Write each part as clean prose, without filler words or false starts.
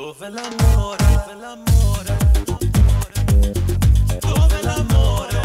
Dove l'amore, dove l'amore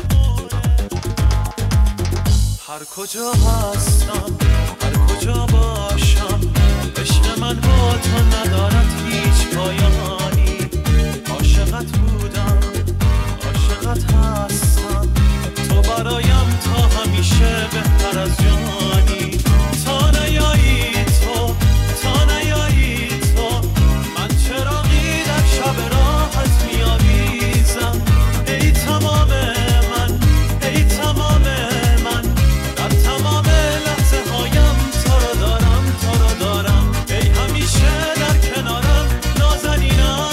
هر کجا هستم هر کجا باشم عشق من با تو ندارد هیچ پایانی عاشقت بودم عاشقت هستم تو برایم تا همیشه بهتر از جانی تا نیایی تو تا نیایی تو من چراغی در شب راحت می‌آویزم ای تمام من ای تمام من در تمام لحظه هایم تو رو دارم ای همیشه در کنارم نازنینم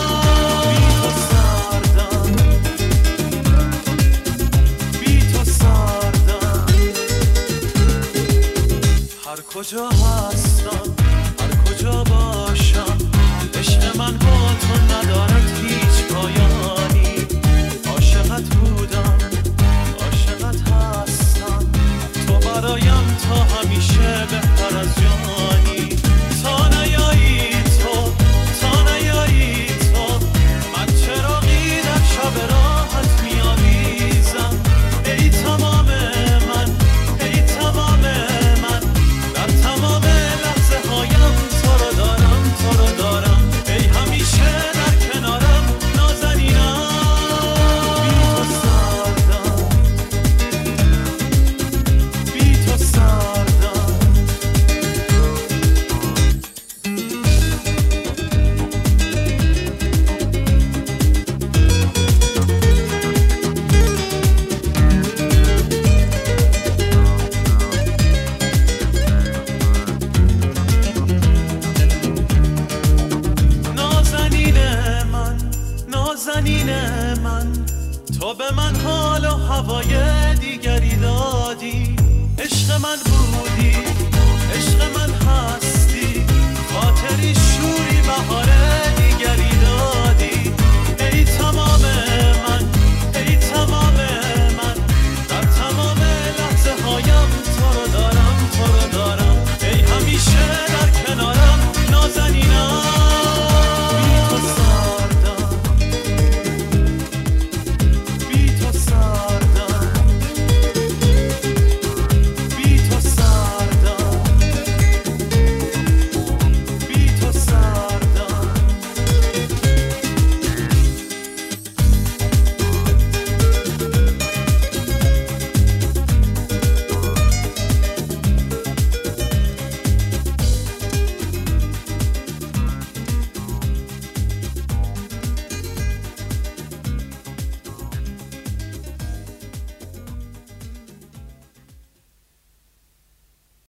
بی تو سردم هر کجا هستم هر کجا باشم عشق من با تو ندارد هیچ پایانی عاشقت بودم عاشقت هستم تو برایم تا همیشه بهتر از جانی تا نیایی تو تا نیایی تو من چراغی در شب راحت می‌آویزم ای تمام من ای تمام من در تمام لحظه هایم تو رو دارم ای همیشه در کنارم نازنینم بی تو سردم نازنین من تو به من حال و هوای دیگری دادی عشق من بودی